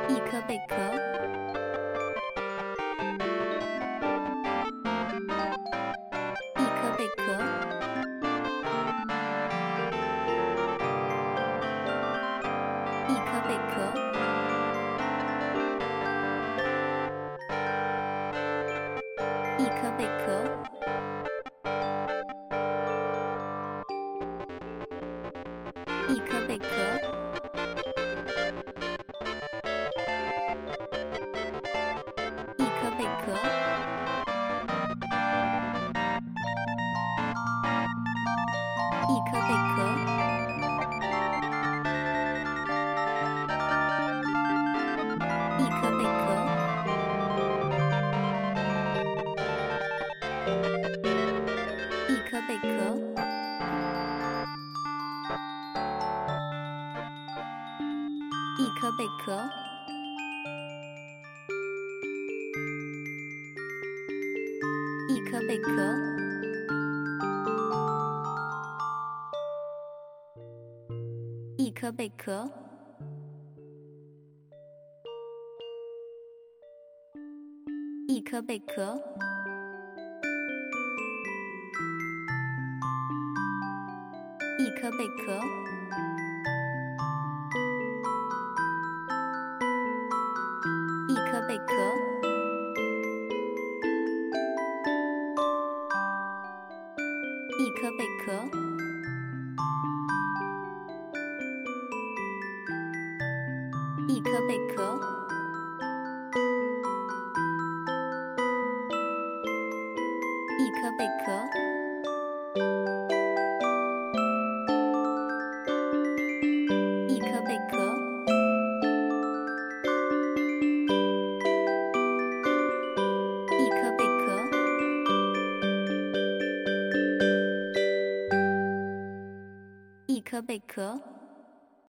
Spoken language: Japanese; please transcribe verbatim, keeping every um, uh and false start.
一颗贝壳，一颗贝壳，一颗贝壳，一颗贝壳，一颗贝壳。贝壳，一颗贝壳，一颗贝壳，一颗贝壳，一颗贝壳。一颗贝壳，一颗贝壳，一颗贝壳，一颗贝壳，一颗贝壳。一颗贝壳，一颗贝壳，一颗贝壳，一颗贝壳，一颗贝壳，一颗贝壳。